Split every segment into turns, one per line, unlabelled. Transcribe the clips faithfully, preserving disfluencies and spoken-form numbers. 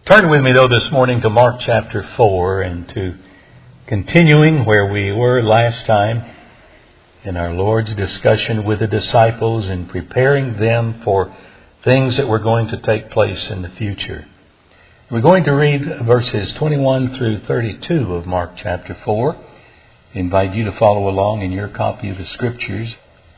Turn with me, though, this morning to Mark chapter four and to continuing where we were last time in our Lord's discussion with the disciples and preparing them for things that were going to take place in the future. We're going to read verses twenty-one through thirty-two of Mark chapter four. I invite you to follow along in your copy of the Scriptures.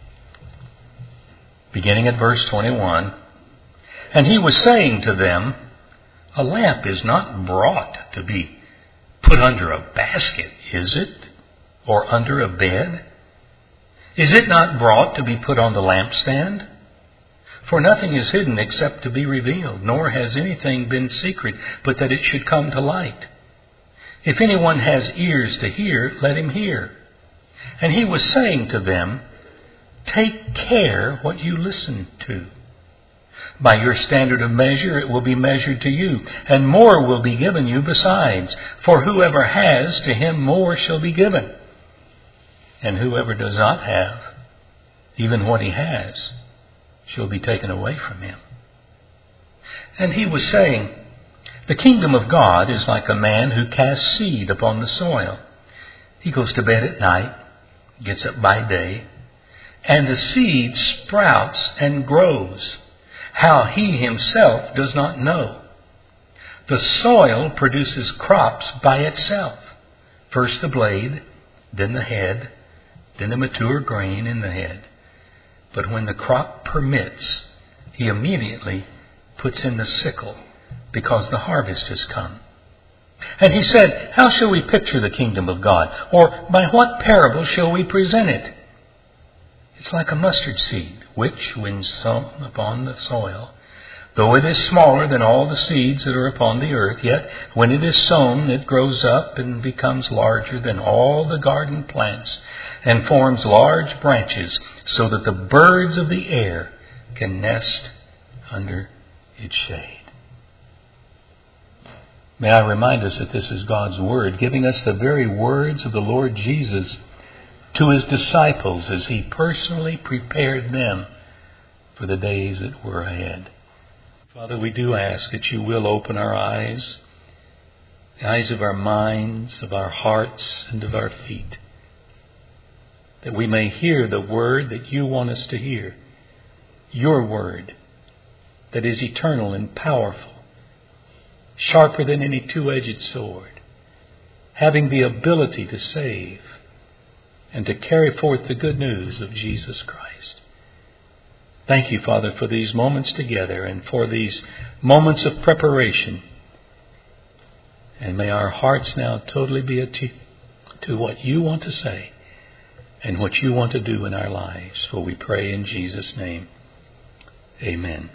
Beginning at verse twenty-one. And he was saying to them, a lamp is not brought to be put under a basket, is it? Or under a bed? Is it not brought to be put on the lampstand? For nothing is hidden except to be revealed, nor has anything been secret, but that it should come to light. If anyone has ears to hear, let him hear. And he was saying to them, take care what you listen to. By your standard of measure it will be measured to you, and more will be given you besides. For whoever has, to him more shall be given. And whoever does not have, even what he has, shall be taken away from him. And he was saying, the kingdom of God is like a man who casts seed upon the soil. He goes to bed at night, gets up by day, and the seed sprouts and grows. How he himself does not know. The soil produces crops by itself. First the blade, then the head, then the mature grain in the head. But when the crop permits, he immediately puts in the sickle, because the harvest has come. And he said, how shall we picture the kingdom of God? Or by what parable shall we present it? It's like a mustard seed, which, when sown upon the soil, though it is smaller than all the seeds that are upon the earth, yet when it is sown, it grows up and becomes larger than all the garden plants, and forms large branches, so that the birds of the air can nest under its shade. May I remind us that this is God's Word, giving us the very words of the Lord Jesus to His disciples as He personally prepared them for the days that were ahead. Father, we do ask that You will open our eyes, the eyes of our minds, of our hearts, and of our feet, that we may hear the Word that You want us to hear, Your Word that is eternal and powerful, sharper than any two-edged sword, having the ability to save and to carry forth the good news of Jesus Christ. Thank You, Father, for these moments together and for these moments of preparation. And may our hearts now totally be attuned to what You want to say and what You want to do in our lives. For we pray in Jesus' name. Amen.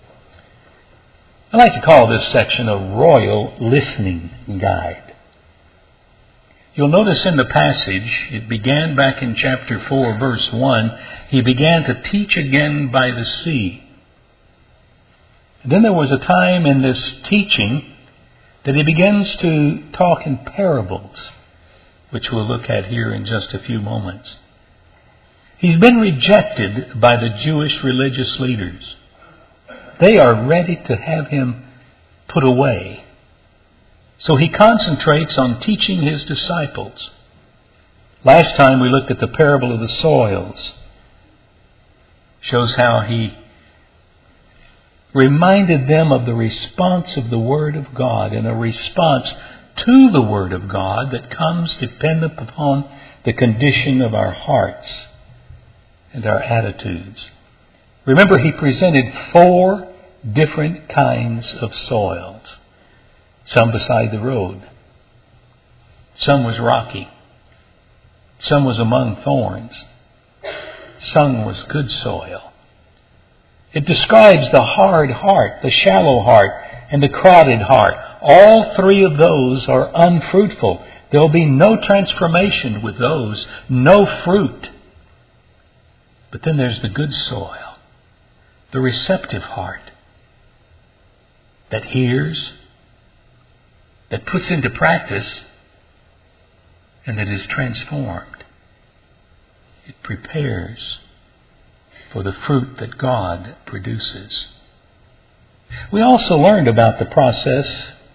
I like to call this section a royal listening guide. You'll notice in the passage, it began back in chapter four, verse one, He began to teach again by the sea. And then there was a time in this teaching that He begins to talk in parables, which we'll look at here in just a few moments. He's been rejected by the Jewish religious leaders. They are ready to have Him put away. So He concentrates on teaching His disciples. Last time we looked at the parable of the soils. Shows how He reminded them of the response of the Word of God, and a response to the Word of God that comes dependent upon the condition of our hearts and our attitudes. Remember, He presented four different kinds of soils. Some beside the road. Some was rocky. Some was among thorns. Some was good soil. It describes the hard heart, the shallow heart, and the crowded heart. All three of those are unfruitful. There will be no transformation with those, no fruit. But then there's the good soil, the receptive heart that hears, that puts into practice, and that is transformed. It prepares for the fruit that God produces. We also learned about the process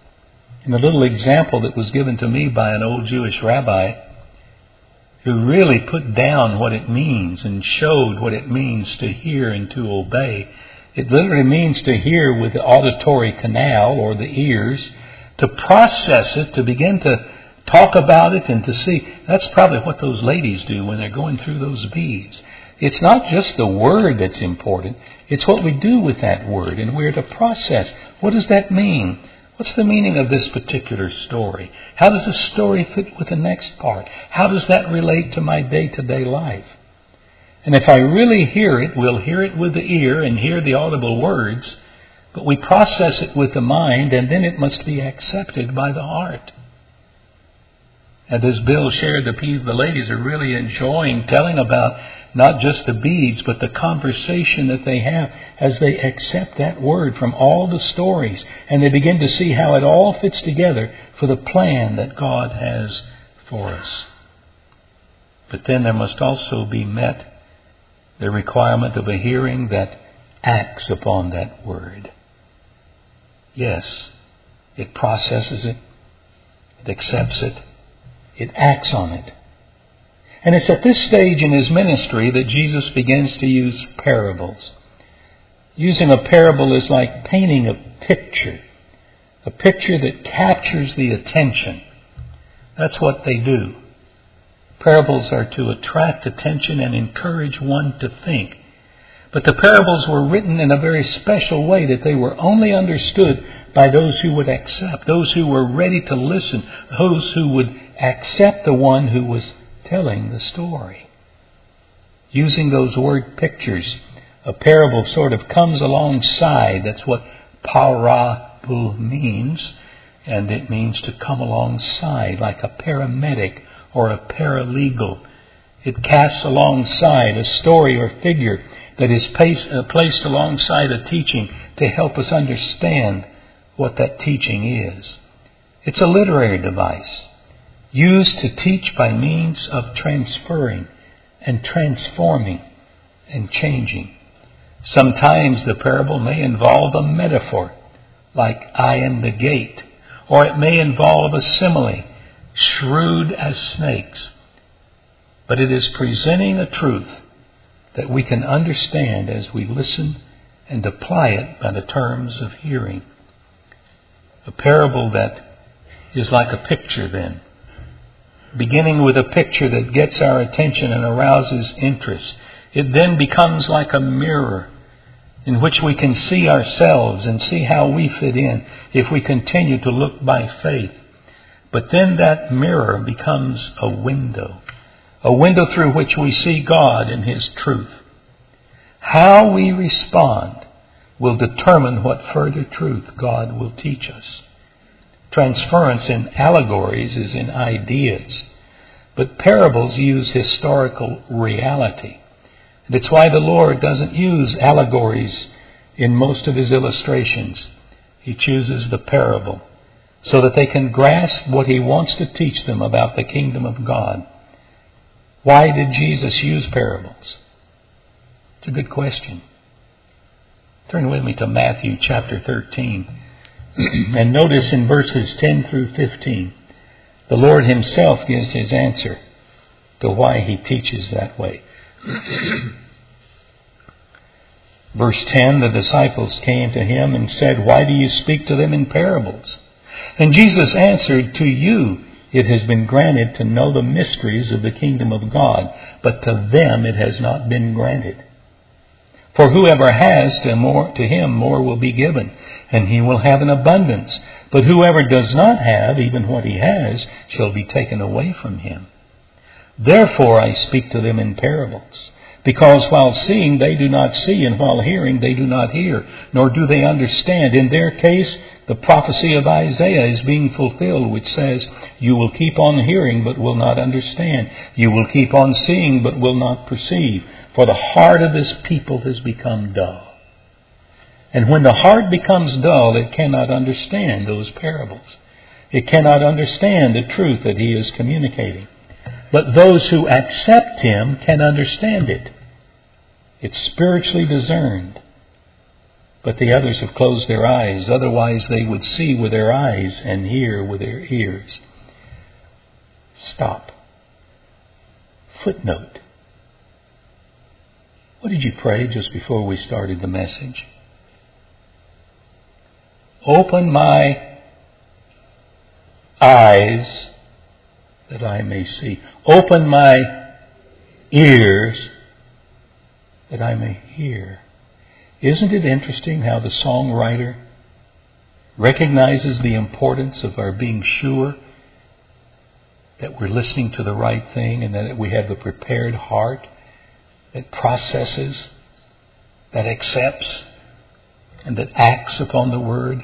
And a little example that was given to me by an old Jewish rabbi who really put down what it means and showed what it means to hear and to obey. It literally means to hear with the auditory canal or the ears, to process it, to begin to talk about it and to see. That's probably what those ladies do when they're going through those beads. It's not just the word that's important. It's what we do with that word, and we're to process. What does that mean? What's the meaning of this particular story? How does the story fit with the next part? How does that relate to my day-to-day life? And if I really hear it, we'll hear it with the ear and hear the audible words, but we process it with the mind, and then it must be accepted by the heart. And as Bill shared, the people, the ladies are really enjoying telling about not just the beads, but the conversation that they have as they accept that word from all the stories. And they begin to see how it all fits together for the plan that God has for us. But then there must also be met the requirement of a hearing that acts upon that word. Yes, it processes it, it accepts it, it acts on it. And it's at this stage in his ministry that Jesus begins to use parables. Using a parable is like painting a picture, a picture that captures the attention. That's what they do. Parables are to attract attention and encourage one to think. But the parables were written in a very special way that they were only understood by those who would accept, those who were ready to listen, those who would accept the one who was telling the story. Using those word pictures, a parable sort of comes alongside. That's what parable means. And it means to come alongside, like a paramedic or a paralegal. It casts alongside a story or figure that is placed, uh, placed alongside a teaching to help us understand what that teaching is. It's a literary device used to teach by means of transferring and transforming and changing. Sometimes the parable may involve a metaphor, like I am the gate, or it may involve a simile, shrewd as snakes. But it is presenting a truth that we can understand as we listen and apply it by the terms of hearing. A parable that is like a picture then, beginning with a picture that gets our attention and arouses interest. It then becomes like a mirror in which we can see ourselves and see how we fit in if we continue to look by faith. But then that mirror becomes a window, a window through which we see God and His truth. How we respond will determine what further truth God will teach us. Transference in allegories is in ideas, but parables use historical reality. And it's why the Lord doesn't use allegories in most of His illustrations. He chooses the parable so that they can grasp what He wants to teach them about the kingdom of God. Why did Jesus use parables? It's a good question. Turn with me to Matthew chapter thirteen. And notice in verses ten through fifteen, the Lord Himself gives His answer to why He teaches that way. Verse ten, the disciples came to Him and said, "Why do you speak to them in parables?" And Jesus answered, "To you it has been granted to know the mysteries of the kingdom of God, but to them it has not been granted. For whoever has, to, more, to him more will be given, and he will have an abundance. But whoever does not have, even what he has, shall be taken away from him. Therefore I speak to them in parables, because while seeing they do not see, and while hearing they do not hear, nor do they understand. In their case, the prophecy of Isaiah is being fulfilled, which says, you will keep on hearing, but will not understand. You will keep on seeing, but will not perceive. For the heart of this people has become dull." And when the heart becomes dull, it cannot understand those parables. It cannot understand the truth that He is communicating. But those who accept Him can understand it. It's spiritually discerned. but the others have closed their eyes. Otherwise they would see with their eyes and hear with their ears. Stop. Footnote. What did you pray just before we started the message? Open my eyes that I may see. Open my ears that I may hear. Isn't it interesting how the songwriter recognizes the importance of our being sure that we're listening to the right thing and that we have the prepared heart that processes, that accepts, and that acts upon the Word?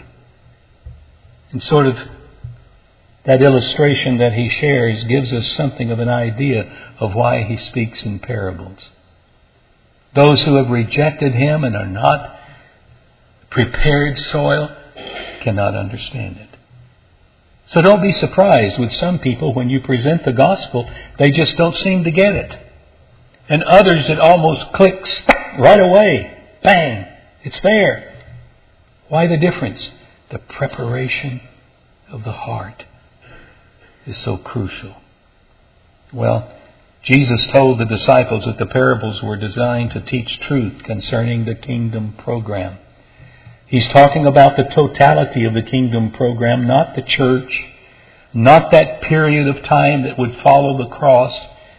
And sort of that illustration that he shares gives us something of an idea of why he speaks in parables. Those who have rejected him and are not prepared soil cannot understand it. So don't be surprised with some people when you present the gospel, they just don't seem to get it. And others it almost clicks right away. Bang! It's there. Why the difference? The preparation of the heart is so crucial. Well, Jesus told the disciples that the parables were designed to teach truth concerning the kingdom program. He's talking about the totality of the kingdom program, not the church, not that period of time that would follow the cross,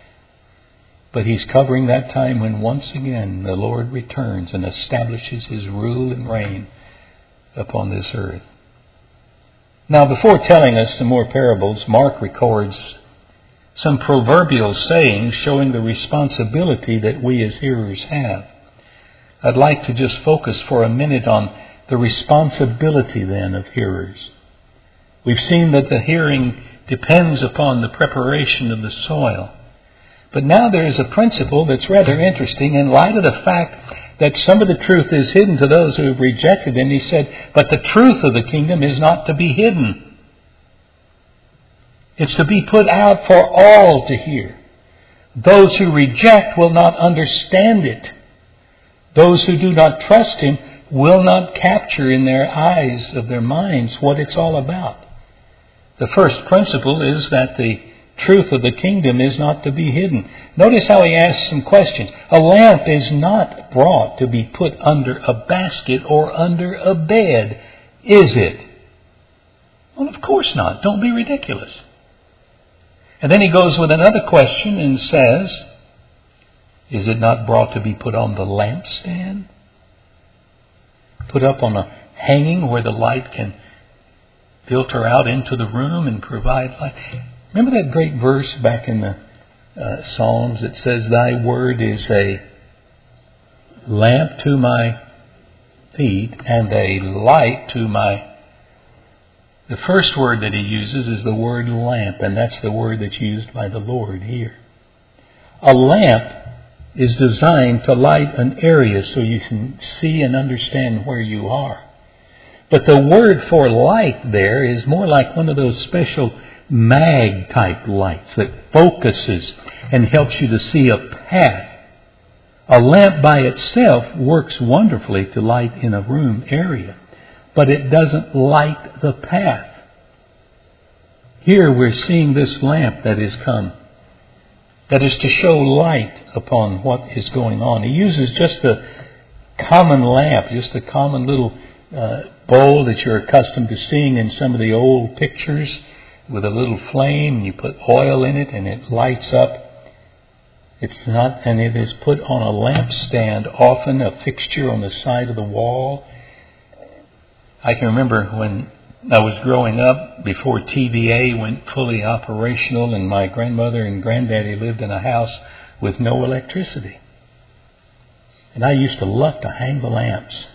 but he's covering that time when once again the Lord returns and establishes his rule and reign upon this earth. Now, before telling us some more parables, Mark records some proverbial sayings showing the responsibility that we as hearers have. I'd like to just focus for a minute on the responsibility then of hearers. We've seen that the hearing depends upon the preparation of the soil. But now there is a principle that's rather interesting in light of the fact that some of the truth is hidden to those who have rejected him. He said, but the truth of the kingdom is not to be hidden. It's to be put out for all to hear. Those who reject will not understand it. Those who do not trust him will not capture in their eyes of their minds what it's all about. The first principle is that the truth of the kingdom is not to be hidden. Notice how he asks some questions. A lamp is not brought to be put under a basket or under a bed, is it? Well, of course not. Don't be ridiculous. And then he goes with another question and says, is it not brought to be put on the lampstand? Put up on a hanging where the light can filter out into the room and provide light. Remember that great verse back in the uh, Psalms that says, thy word is a lamp to my feet and a light to my... The first word that he uses is the word lamp, and that's the word that's used by the Lord here. A lamp is designed to light an area so you can see and understand where you are. But the word for light there is more like one of those special mag type lights that focuses and helps you to see a path. A lamp by itself works wonderfully to light in a room area, but it doesn't light the path. Here we're seeing this lamp that is come, that is to show light upon what is going on. He uses just a common lamp, just a common little uh, bowl that you're accustomed to seeing in some of the old pictures with a little flame. You put oil in it and it lights up. It's not, and it is put on a lampstand, often a fixture on the side of the wall. I can remember when I was growing up, before T V A went fully operational, and my grandmother and granddaddy lived in a house with no electricity. And I used to love to hang the lamps.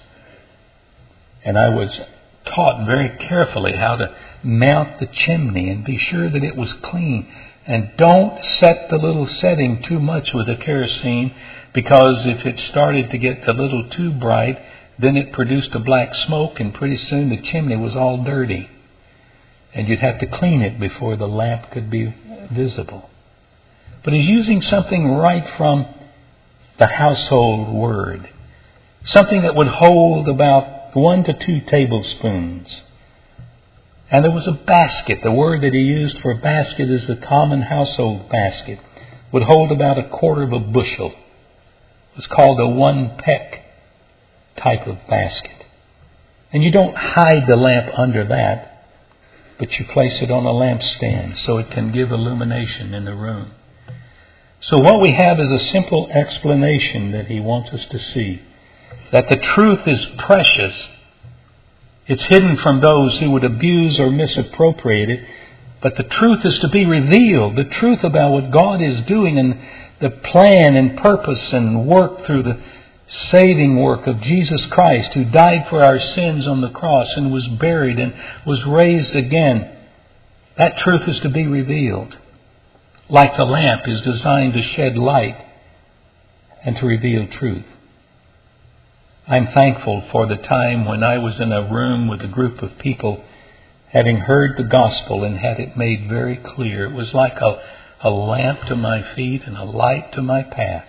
And I was taught very carefully how to mount the chimney and be sure that it was clean. And don't set the little setting too much with the kerosene, because if it started to get a little too bright, then it produced a black smoke, and pretty soon the chimney was all dirty. And you'd have to clean it before the lamp could be visible. But he's using something right from the household word. Something that would hold about one to two tablespoons. And there was a basket. The word that he used for a basket is the common household basket. Would hold about a quarter of a bushel. It was called a one peck type of basket. And you don't hide the lamp under that, but you place it on a lampstand so it can give illumination in the room. So what we have is a simple explanation that he wants us to see. That the truth is precious. It's hidden from those who would abuse or misappropriate it. But the truth is to be revealed. The truth about what God is doing and the plan and purpose and work through the saving work of Jesus Christ, who died for our sins on the cross and was buried and was raised again. That truth is to be revealed. Like the lamp is designed to shed light and to reveal truth. I'm thankful for the time when I was in a room with a group of people having heard the gospel and had it made very clear. It was like a, a lamp to my feet and a light to my path.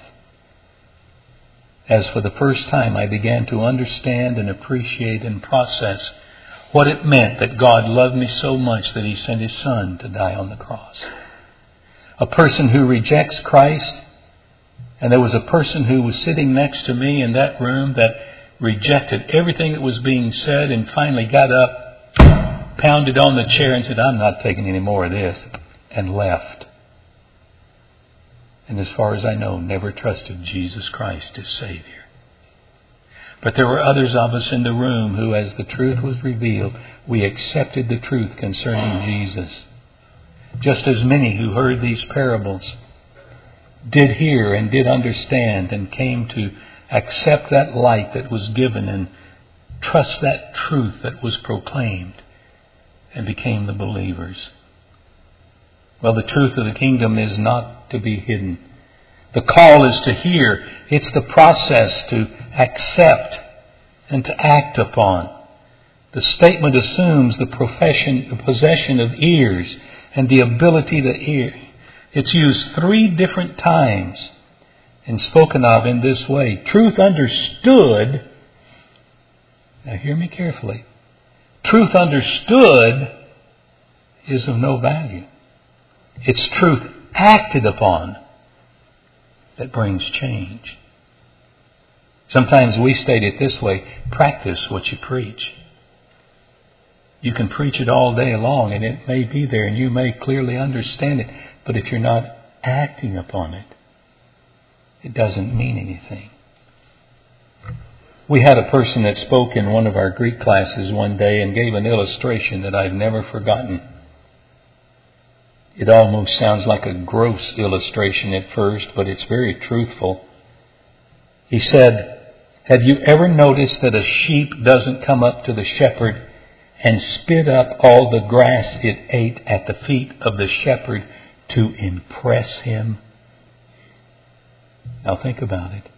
As for the first time I began to understand and appreciate and process what it meant that God loved me so much that He sent His Son to die on the cross. A person who rejects Christ, and there was a person who was sitting next to me in that room that rejected everything that was being said and finally got up, pounded on the chair and said, "I'm not taking any more of this," and left. And as far as I know, never trusted Jesus Christ as Savior. But there were others of us in the room who, as the truth was revealed, we accepted the truth concerning Jesus. Just as many who heard these parables did hear and did understand and came to accept that light that was given and trust that truth that was proclaimed and became the believers. Well, the truth of the kingdom is not to be hidden. The call is to hear. It's the process to accept and to act upon. The statement assumes the profession, the possession of ears and the ability to hear. It's used three different times and spoken of in this way. Truth understood, now hear me carefully, truth understood is of no value. It's truth acted upon that brings change. Sometimes we state it this way: practice what you preach. You can preach it all day long and it may be there and you may clearly understand it, but if you're not acting upon it, it doesn't mean anything. We had a person that spoke in one of our Greek classes one day and gave an illustration that I've never forgotten. It almost sounds like a gross illustration at first, but it's very truthful. He said, "Have you ever noticed that a sheep doesn't come up to the shepherd and spit up all the grass it ate at the feet of the shepherd to impress him?" Now think about it.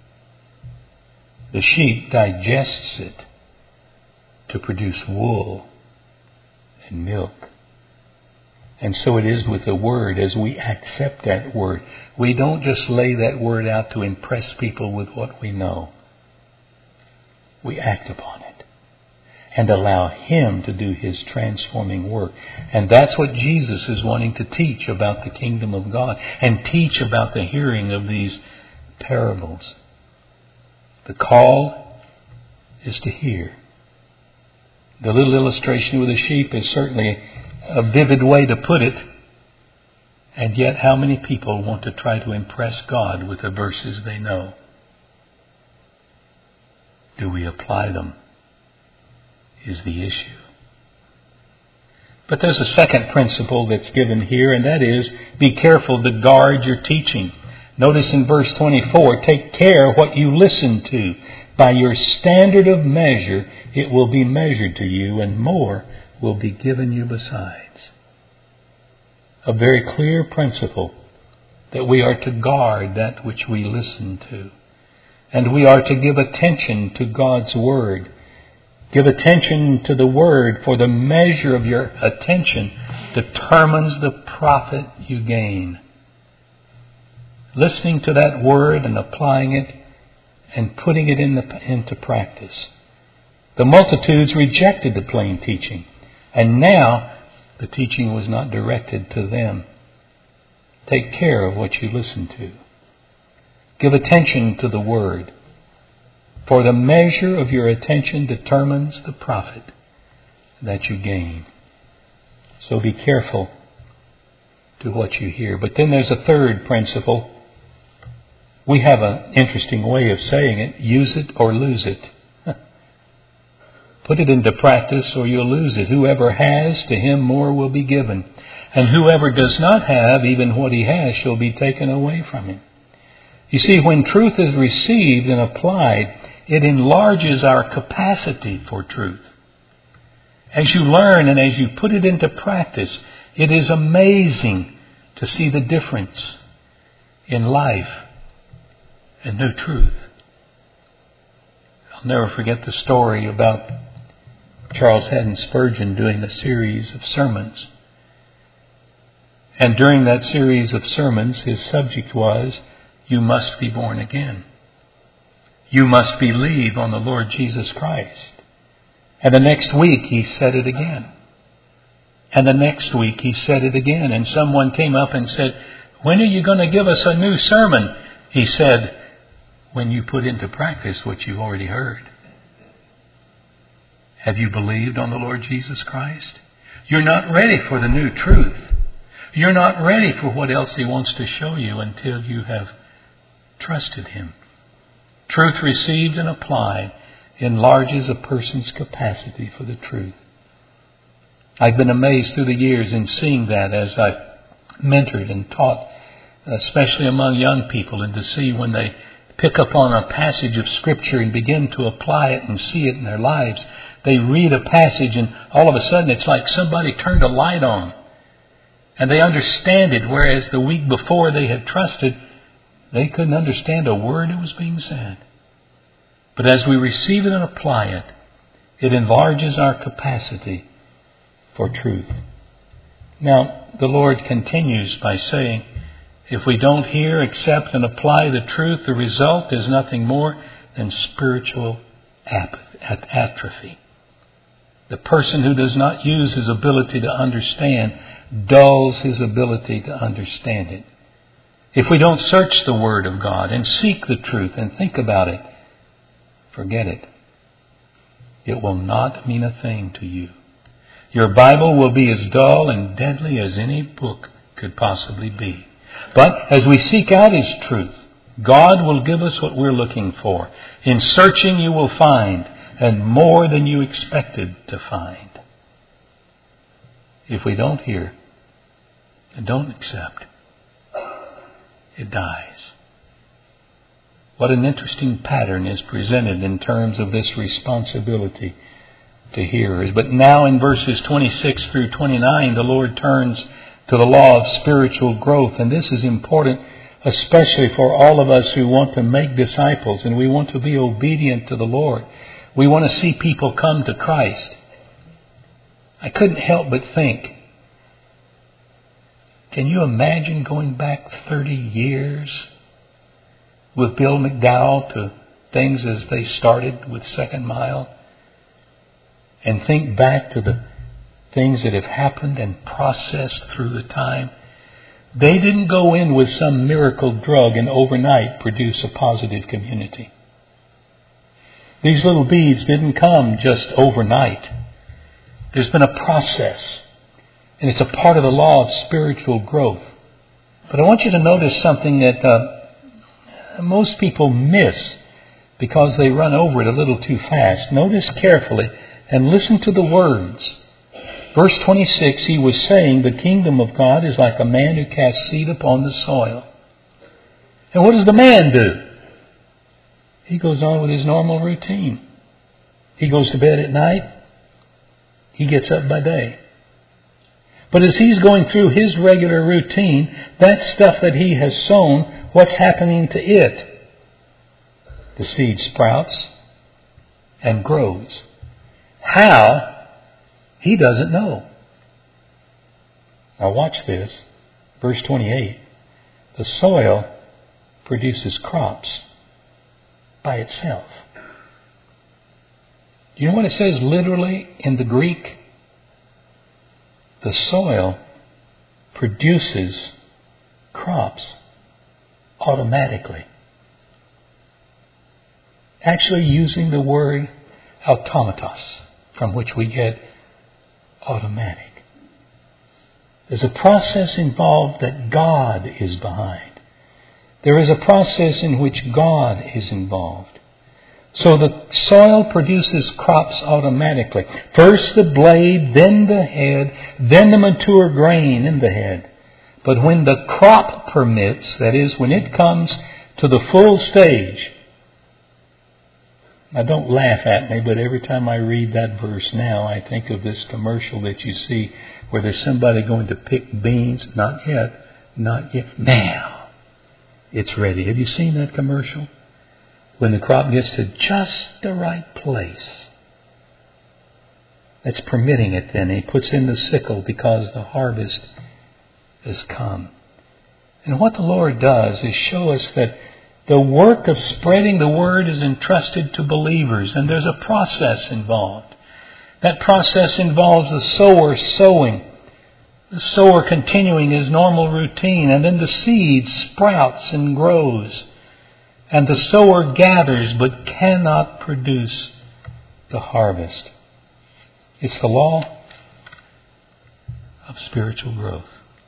The sheep digests it to produce wool and milk. And so it is with the Word. As we accept that Word, we don't just lay that Word out to impress people with what we know. We act upon it and allow Him to do His transforming work. And that's what Jesus is wanting to teach about the kingdom of God and teach about the hearing of these parables. The call is to hear. The little illustration with the sheep is certainly a vivid way to put it. And yet how many people want to try to impress God with the verses they know? Do we apply them? Is the issue. But there's a second principle that's given here, and that is, be careful to guard your teaching. Notice in verse twenty-four, take care what you listen to. By your standard of measure, it will be measured to you, and more will be given you besides. A very clear principle that we are to guard that which we listen to. And we are to give attention to God's Word. Give attention to the Word, for the measure of your attention determines the profit you gain. Listening to that Word and applying it and putting it in the, into practice. The multitudes rejected the plain teaching, and now the teaching was not directed to them. Take care of what you listen to. Give attention to the Word, for the measure of your attention determines the profit that you gain. So be careful to what you hear. But then there's a third principle. We have an interesting way of saying it. Use it or lose it. Put it into practice or you'll lose it. Whoever has, to him more will be given. And whoever does not have, even what he has, shall be taken away from him. You see, when truth is received and applied, it enlarges our capacity for truth. As you learn and as you put it into practice, it is amazing to see the difference in life and new truth. I'll never forget the story about Charles Haddon Spurgeon doing a series of sermons. And during that series of sermons, his subject was, you must be born again. You must believe on the Lord Jesus Christ. And the next week he said it again. And the next week he said it again. And someone came up and said, when are you going to give us a new sermon? He said, when you put into practice what you've already heard. Have you believed on the Lord Jesus Christ? You're not ready for the new truth. You're not ready for what else He wants to show you until you have trusted Him. Truth received and applied enlarges a person's capacity for the truth. I've been amazed through the years in seeing that as I've mentored and taught, especially among young people, and to see when they pick up on a passage of Scripture and begin to apply it and see it in their lives. They read a passage and all of a sudden it's like somebody turned a light on. And they understand it, whereas the week before they had trusted, they couldn't understand a word that was being said. But as we receive it and apply it, it enlarges our capacity for truth. Now, the Lord continues by saying, if we don't hear, accept, and apply the truth, the result is nothing more than spiritual atrophy. The person who does not use his ability to understand dulls his ability to understand it. If we don't search the Word of God and seek the truth and think about it, forget it. It will not mean a thing to you. Your Bible will be as dull and deadly as any book could possibly be. But as we seek out His truth, God will give us what we're looking for. In searching you will find, and more than you expected to find. If we don't hear and don't accept, it dies. What an interesting pattern is presented in terms of this responsibility to hearers. But now in verses twenty-six through twenty-nine, the Lord turns to the law of spiritual growth. And this is important, especially for all of us who want to make disciples and we want to be obedient to the Lord. We want to see people come to Christ. I couldn't help but think, can you imagine going back thirty years with Bill McDowell to things as they started with Second Mile? And think back to the things that have happened and processed through the time. They didn't go in with some miracle drug and overnight produce a positive community. These little beads didn't come just overnight. There's been a process. And it's a part of the law of spiritual growth. But I want you to notice something that uh, most people miss because they run over it a little too fast. Notice carefully and listen to the words. Verse twenty-six, He was saying, the kingdom of God is like a man who casts seed upon the soil. And what does the man do? He goes on with his normal routine. He goes to bed at night. He gets up by day. But as he's going through his regular routine, that stuff that he has sown, what's happening to it? The seed sprouts and grows. How? He doesn't know. Now watch this. Verse twenty-eight. The soil produces crops by itself. You know what it says literally in the Greek? The soil produces crops automatically. Actually using the word automatos, from which we get automatic. There's a process involved that God is behind. There is a process in which God is involved. So the soil produces crops automatically. First the blade, then the head, then the mature grain in the head. But when the crop permits, that is, when it comes to the full stage. Now don't laugh at me, but every time I read that verse now, I think of this commercial that you see where there's somebody going to pick beans. Not yet, not yet. Now, it's ready. Have you seen that commercial? When the crop gets to just the right place. That's permitting it then. He puts in the sickle because the harvest has come. And what the Lord does is show us that the work of spreading the word is entrusted to believers, and there's a process involved. That process involves the sower sowing, the sower continuing his normal routine, and then the seed sprouts and grows. And the sower gathers but cannot produce the harvest. It's the law of spiritual growth.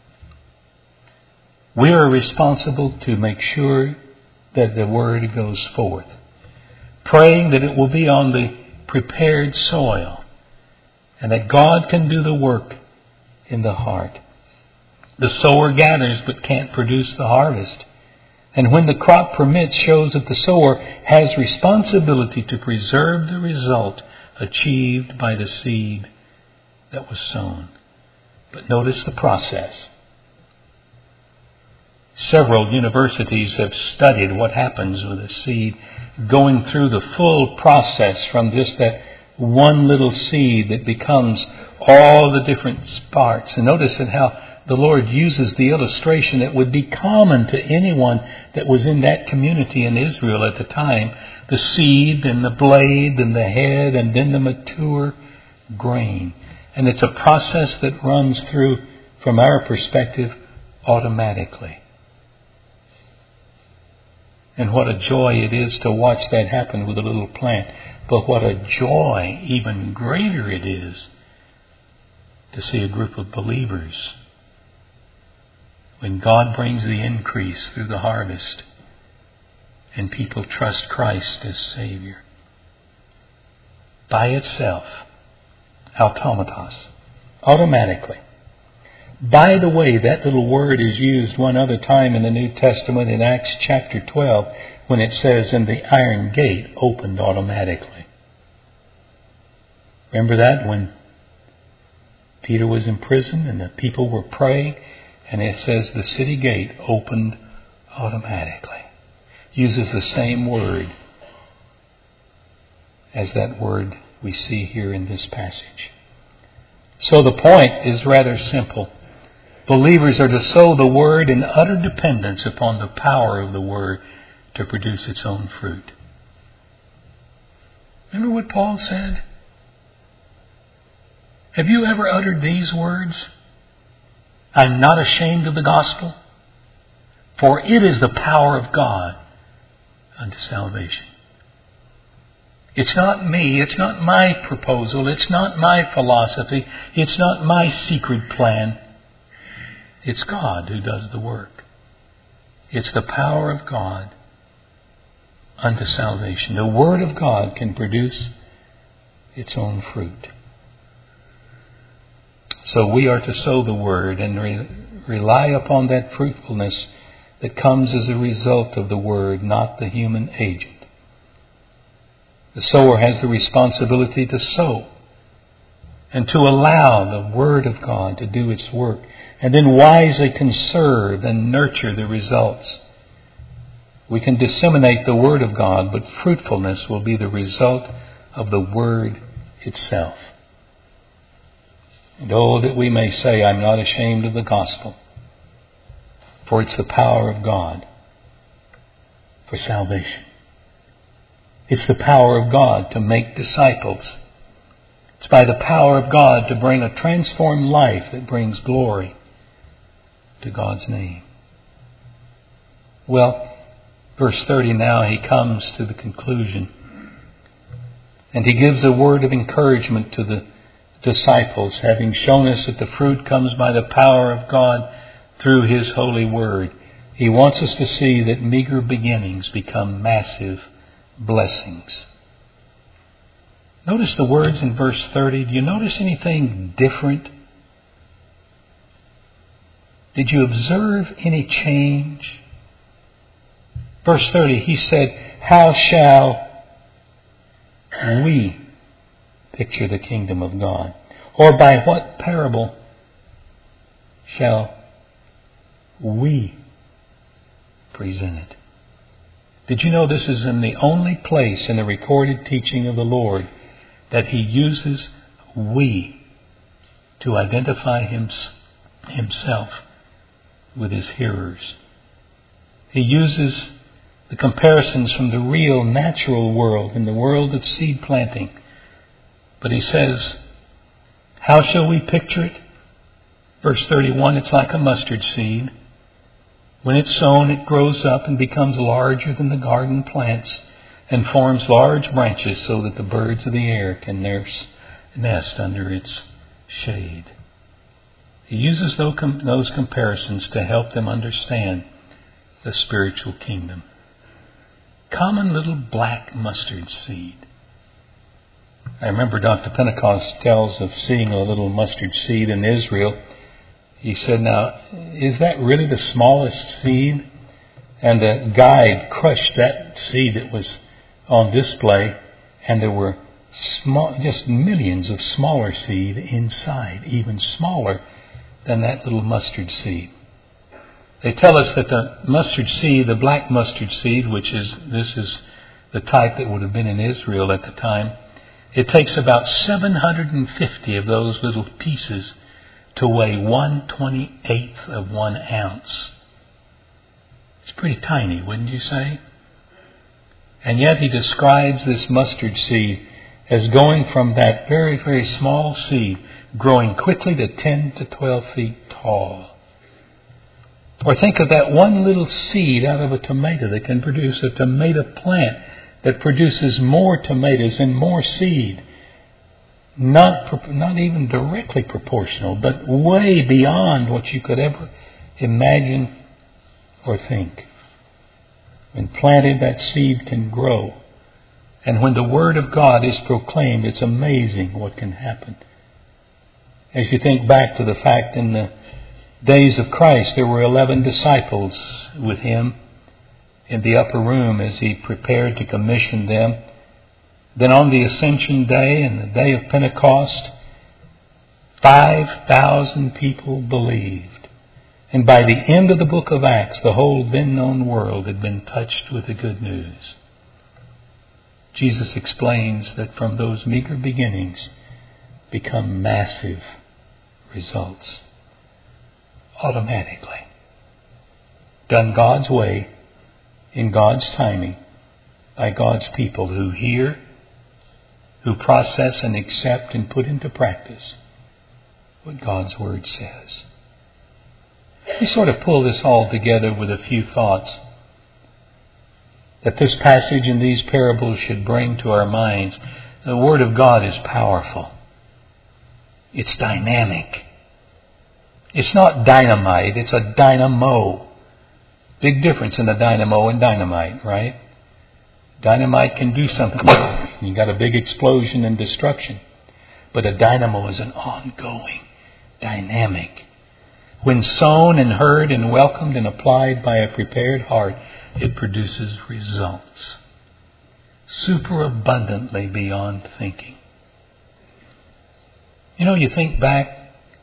We are responsible to make sure that the word goes forth, praying that it will be on the prepared soil and that God can do the work in the heart. The sower gathers but can't produce the harvest. And when the crop permits, shows that the sower has responsibility to preserve the result achieved by the seed that was sown. But notice the process. Several universities have studied what happens with a seed going through the full process from just that one little seed that becomes all the different parts. And notice that how the Lord uses the illustration that would be common to anyone that was in that community in Israel at the time. The seed and the blade and the head and then the mature grain. And it's a process that runs through, from our perspective, automatically. And what a joy it is to watch that happen with a little plant. But what a joy, even greater it is, to see a group of believers when God brings the increase through the harvest and people trust Christ as Savior. By itself, automatos, automatically. By the way, that little word is used one other time in the New Testament in Acts chapter twelve when it says, and the iron gate opened automatically. Remember that when Peter was in prison and the people were praying, and it says the city gate opened automatically. Uses the same word as that word we see here in this passage. So the point is rather simple. Believers are to sow the word in utter dependence upon the power of the word to produce its own fruit. Remember what Paul said? Have you ever uttered these words? I'm not ashamed of the gospel, for it is the power of God unto salvation. It's not me. It's not my proposal. It's not my philosophy. It's not my secret plan. It's God who does the work. It's the power of God unto salvation. The Word of God can produce its own fruit. So we are to sow the Word and re- rely upon that fruitfulness that comes as a result of the Word, not the human agent. The sower has the responsibility to sow and to allow the Word of God to do its work, and then wisely conserve and nurture the results. We can disseminate the Word of God, but fruitfulness will be the result of the Word itself. And oh, that we may say, I'm not ashamed of the gospel, for it's the power of God for salvation. It's the power of God to make disciples It's by the power of God to bring a transformed life that brings glory to God's name. Well, verse thirty now, he comes to the conclusion. And he gives a word of encouragement to the disciples, having shown us that the fruit comes by the power of God through His holy word. He wants us to see that meager beginnings become massive blessings. Notice the words in verse thirty. Do you notice anything different? Did you observe any change? Verse thirty, he said, how shall we picture the kingdom of God? Or by what parable shall we present it? Did you know this is in the only place in the recorded teaching of the Lord that He uses we to identify him, Himself with His hearers? He uses the comparisons from the real natural world in the world of seed planting. But He says, how shall we picture it? Verse thirty-one, it's like a mustard seed. When it's sown, it grows up and becomes larger than the garden plants and forms large branches so that the birds of the air can nurse, nest under its shade. He uses those comparisons to help them understand the spiritual kingdom. Common little black mustard seed. I remember Doctor Pentecost tells of seeing a little mustard seed in Israel. He said, now, is that really the smallest seed? And the guide crushed that seed that was on display, and there were small, just millions of smaller seed inside, even smaller than that little mustard seed. They tell us that the mustard seed, the black mustard seed, which is, this is the type that would have been in Israel at the time, it takes about seven hundred fifty of those little pieces to weigh one twenty-eighth of one ounce. It's pretty tiny, wouldn't you say? And yet he describes this mustard seed as going from that very, very small seed, growing quickly to ten to twelve feet tall. Or think of that one little seed out of a tomato that can produce a tomato plant that produces more tomatoes and more seed. Not, not even directly proportional, but way beyond what you could ever imagine or think. When planted, that seed can grow. And when the Word of God is proclaimed, it's amazing what can happen. As you think back to the fact in the days of Christ, there were eleven disciples with Him in the upper room as He prepared to commission them. Then on the Ascension Day and the day of Pentecost, five thousand people believed. And by the end of the book of Acts, the whole then known world had been touched with the good news. Jesus explains that from those meager beginnings become massive results. Automatically. Done God's way, in God's timing, by God's people who hear, who process and accept and put into practice what God's Word says. We sort of pull this all together with a few thoughts that this passage and these parables should bring to our minds. The Word of God is powerful. It's dynamic. It's not dynamite, it's a dynamo. Big difference in the dynamo and dynamite, right? Dynamite can do something. You got a big explosion and destruction. But a dynamo is an ongoing, dynamic. When sown and heard and welcomed and applied by a prepared heart, it produces results. Superabundantly beyond thinking. You know, you think back,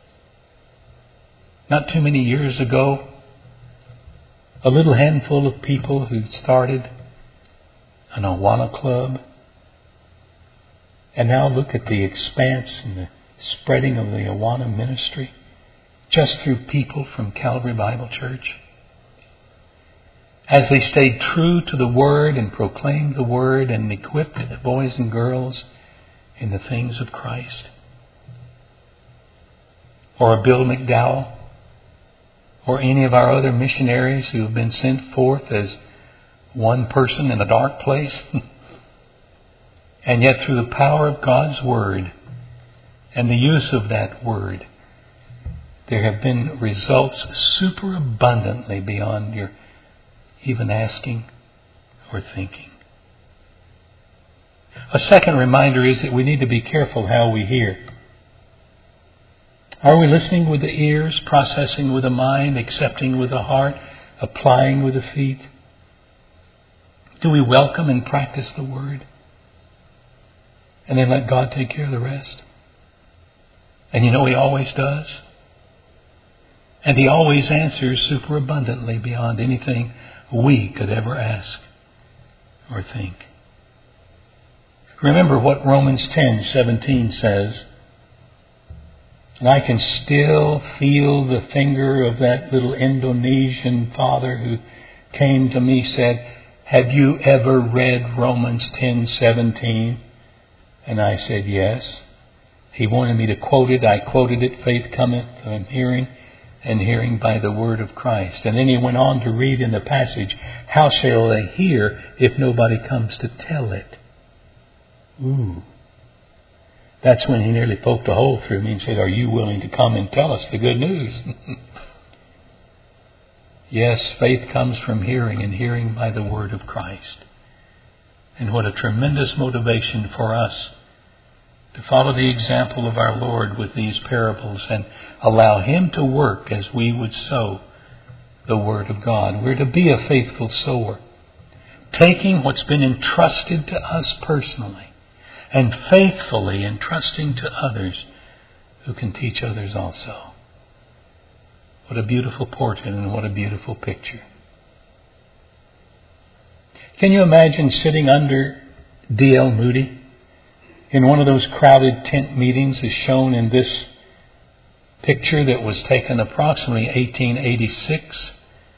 not too many years ago, a little handful of people who started an Awana club. And now look at the expanse and the spreading of the Awana ministry just through people from Calvary Bible Church. As they stayed true to the Word and proclaimed the Word and equipped the boys and girls in the things of Christ? Or a Bill McDowell? Or any of our other missionaries who have been sent forth as one person in a dark place? And yet through the power of God's Word and the use of that Word, there have been results superabundantly beyond your even asking or thinking. A second reminder is that we need to be careful how we hear. Are we listening with the ears, processing with the mind, accepting with the heart, applying with the feet? Do we welcome and practice the Word? And then let God take care of the rest? And you know He always does. And He always answers superabundantly beyond anything we could ever ask or think. Remember what Romans ten seventeen says. And I can still feel the finger of that little Indonesian father who came to me, said, "Have you ever read Romans ten seventeen? And I said, yes. He wanted me to quote it. I quoted it. Faith cometh from hearing, and hearing by the word of Christ. And then he went on to read in the passage, how shall they hear if nobody comes to tell it? Ooh. That's when he nearly poked a hole through me and said, are you willing to come and tell us the good news? Yes, faith comes from hearing, and hearing by the word of Christ. And what a tremendous motivation for us to follow the example of our Lord with these parables and allow Him to work as we would sow the Word of God. We're to be a faithful sower, taking what's been entrusted to us personally and faithfully entrusting to others who can teach others also. What a beautiful portrait and what a beautiful picture. Can you imagine sitting under D L Moody in one of those crowded tent meetings as shown in this picture that was taken approximately eighteen eighty-six,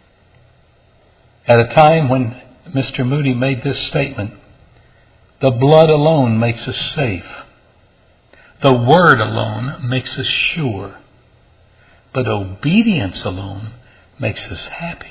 at a time when Mister Moody made this statement, the blood alone makes us safe. The Word alone makes us sure. But obedience alone makes us happy.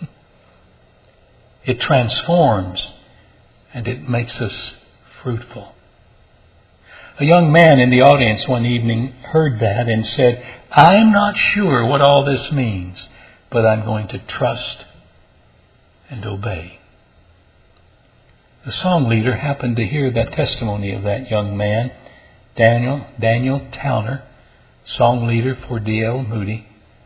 It transforms and it makes us fruitful. A young man in the audience one evening heard that and said, I'm not sure what all this means, but I'm going to trust and obey. The song leader happened to hear that testimony of that young man, Daniel, Daniel Towner, song leader for D L Moody.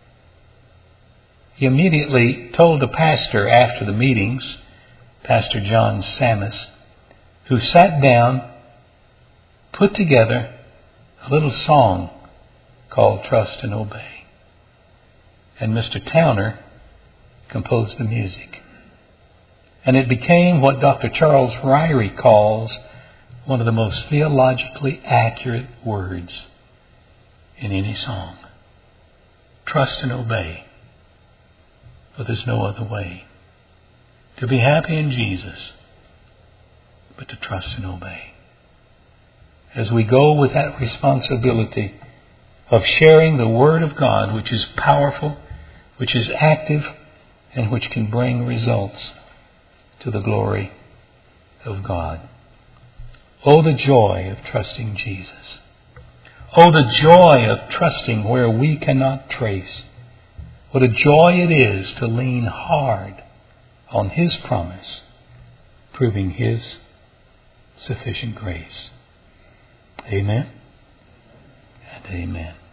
He immediately told the pastor after the meetings, Pastor John Sammis, who sat down, put together a little song called Trust and Obey. And Mister Towner composed the music. And it became what Doctor Charles Ryrie calls one of the most theologically accurate words in any song. Trust and obey, for there's no other way to be happy in Jesus but to trust and obey. As we go with that responsibility of sharing the Word of God, which is powerful, which is active, and which can bring results to the glory of God. Oh, the joy of trusting Jesus. Oh, the joy of trusting where we cannot trace. What a joy it is to lean hard on His promise, proving His sufficient grace. Amen and amen.